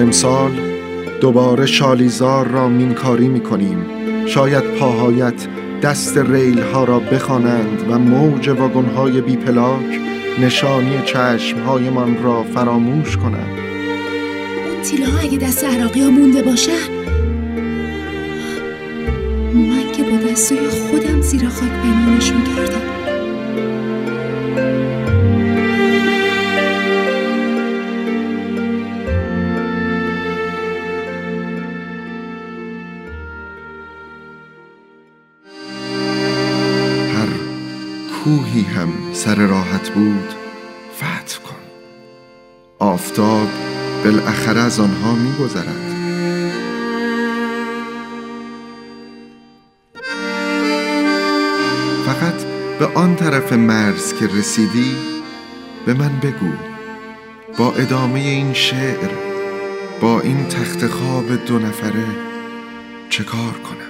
امسال دوباره شالیزار را مینکاری میکنیم. شاید پاهایت دست ریل ها را بخوانند و موج واگن های بی پلاک نشانی چشم های من را فراموش کنند. اون تیله ها اگه دست عراقی ها مونده باشن، من که با دستای خودم زیر خاک پنهانشون کردم. هر کوهی هم سر راحت بود فتح کن. آفتاب بالاخره از آنها می‌گذرد. فقط به آن طرف مرز که رسیدی به من بگو، با ادامه این شعر، با این تخت خواب 2 نفره چه کار کنم؟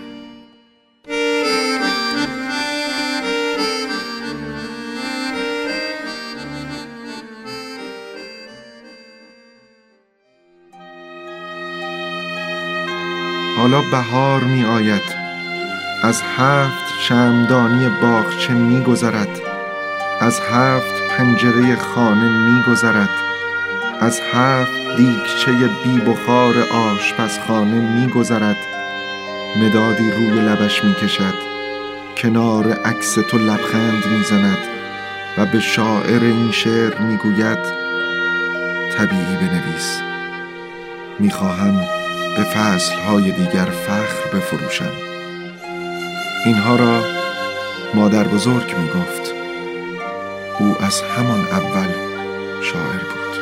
حالا بهار می آید، از 7 شمعدانی باغچه می گذرد، از 7 پنجره خانه می گذرد، از 7 دیگچه بی بخار آشپزخانه می گذرد. مدادی روی لبش می کشد، کنار عکس تو لبخند می زند و به شاعر این شعر می گوید طبیعی بنویس، می خواهم به فصلهای دیگر فخر بفروشم. اینها را مادر بزرگ می گفت. او از همان اول شاعر بود.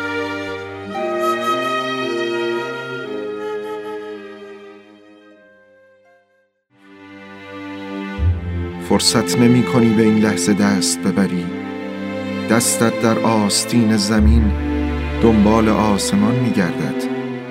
فرصت نمی کنی به این لحظه دست ببری. دستت در آستین زمین دنبال آسمان می گردد.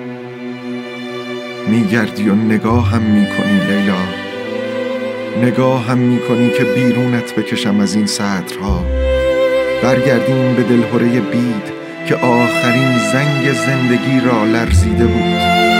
می گردی و نگاه هم می کنی لیلا، نگاه هم می کنی که بیرونت بکشم از این سطرها. برگردیم به دلهره بید که آخرین زنگ زندگی را لرزیده بود.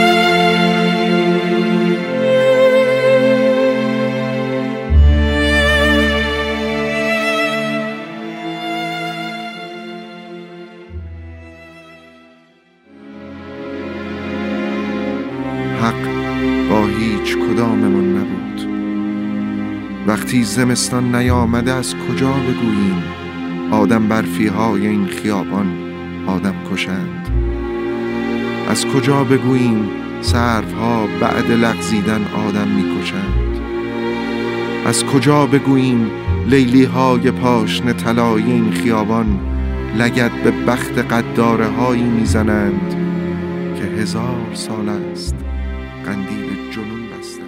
حق با هیچ کداممون نبود. وقتی زمستان نیامده از کجا بگوییم آدم برفی های این خیابان آدم کشند؟ از کجا بگوییم سروها بعد لغزیدن آدم میکشند؟ از کجا بگوییم لیلی های پاشنه طلایی این خیابان لگد به بخت قداره هایی میزنند که 1000 سال است قندیل جنون بستند؟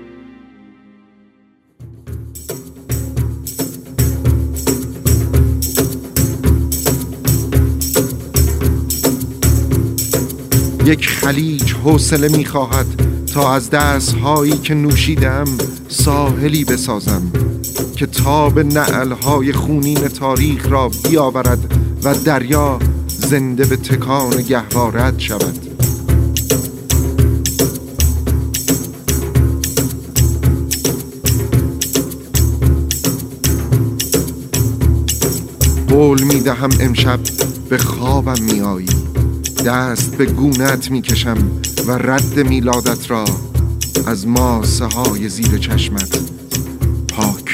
یک خلیج حوصله می‌خواهد تا از دست‌هایی که نوشیدم ساحلی بسازم که تاب نعل‌های خونین تاریخ را بیاورد و دریا زنده به تکان گهوارت شود. قول می‌دهم امشب به خوابم می‌آیی، دست به گونه‌ات می‌کشم و رد میلادت را از ماسه های زیر چشمت پاک